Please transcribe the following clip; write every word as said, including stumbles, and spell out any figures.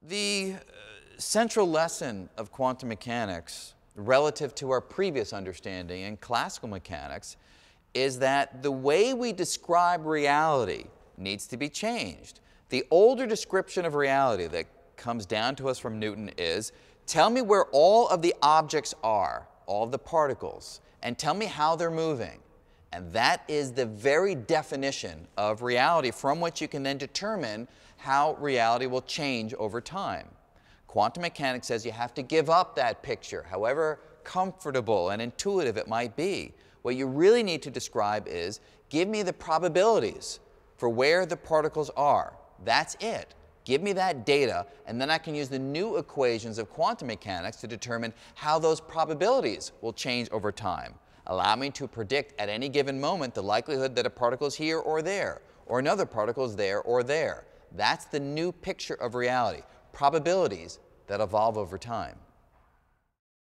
The uh, central lesson of quantum mechanics relative to our previous understanding in classical mechanics is that the way we describe reality needs to be changed. The older description of reality that comes down to us from Newton is, tell me where all of the objects are, all of the particles, and tell me how they're moving. And that is the very definition of reality from which you can then determine how reality will change over time. Quantum mechanics says you have to give up that picture, however comfortable and intuitive it might be. What you really need to describe is, give me the probabilities for where the particles are. That's it. Give me that data, and then I can use the new equations of quantum mechanics to determine how those probabilities will change over time. Allow me to predict at any given moment the likelihood that a particle is here or there, or another particle is there or there. That's the new picture of reality, probabilities that evolve over time.